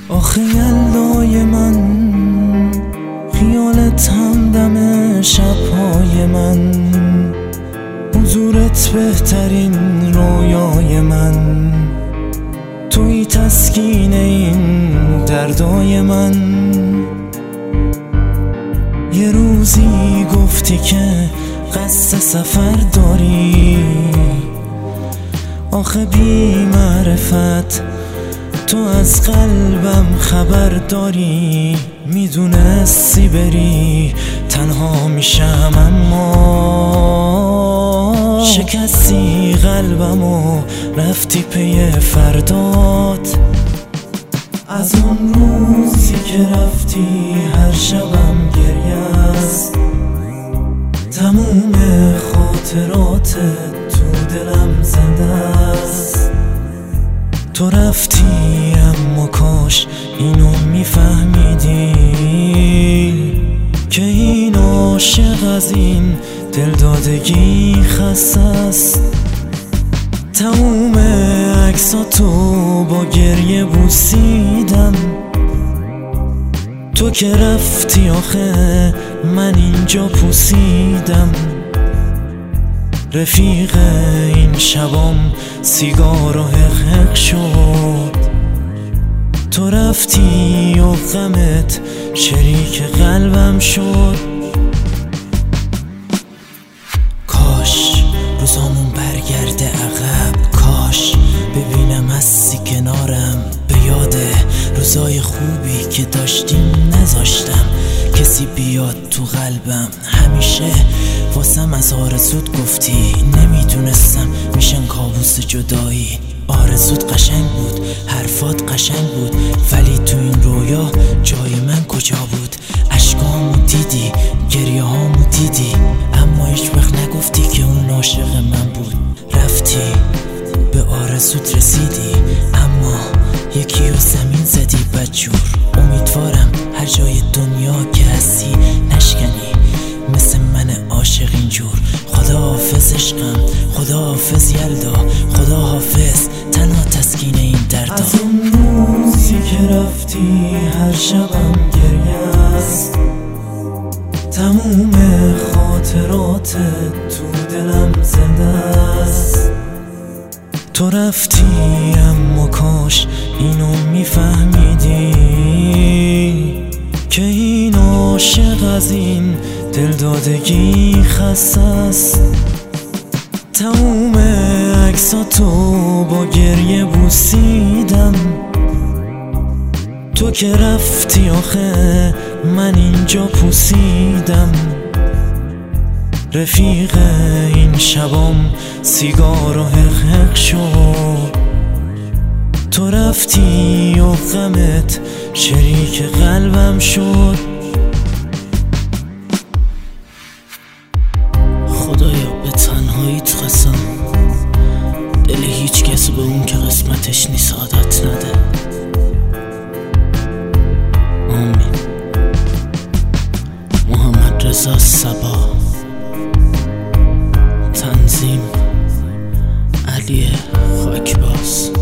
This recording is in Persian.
آخه یلدای من، خیالت همدم شبهای من، حضورت بهترین رویای من، توی تسکین این دردای من. یه روزی گفتی که قصد سفر داری، آخه بی معرفت تو از قلبم خبر داری. میدونستی بری تنها میشم، اما شکستی قلبم و رفتی پی فردات. از اون روزی که رفتی هر شبم گریه است، تموم خاطراتت تو دلم زنده است. تو رفتی اما کاش اینو میفهمیدی که این عاشق از این دلدادگی خسته است. تموم عکساتو با گریه بوسیدم، تو که رفتی آخه من اینجا پوسیدم. رفیق این شبام سیگار و حق شد، تو رفتی و غمت شریک قلبم شد. کاش روزامون برگرده عقب، کاش ببینم هستی کنارم، به یاد روزای خوبی که داشتیم نذاشتم کسی بیاد تو قلبم. همیشه واسم از آرزوت گفتی، نمیدونستم میشن کابوس جدایی. آرزوت قشنگ بود، حرفات قشنگ بود، ولی تو این رویا جای من کجا بود؟ اشکامو دیدی، گریه هامو دیدی، اما هیچ وقت نگفتی که اون عاشق من بود. رفتی به آرزوت رسیدی، اما یکی رو زمین زدی بدجور. امیدوارم هر جای دنیا که هستی نشکنی مثل من عاشق اینجور. خدا حافظ عشقم، خدا حافظ یلدا، خدا حافظ تنها تسکین این دردا. از اون روزی که رفتی هر شبم گریه است، تموم خاطراتت تو دلم زنده است. تو رفتی اما کاش اینو میفهمیدی که این عاشق از این دلدادگی خسته است. تموم عکساتو با گریه بوسیدم، تو که رفتی آخه من اینجا پوسیدم. رفیق این شبام سیگار و حق شد، تو رفتی و غمت شریک قلبم شد. خدایا به تنهاییت قسم، دل هیچ کس به اون که قسمتش نیست عادت نده. آمین. محمد رضا صبا، تنظیم علی خاکباز.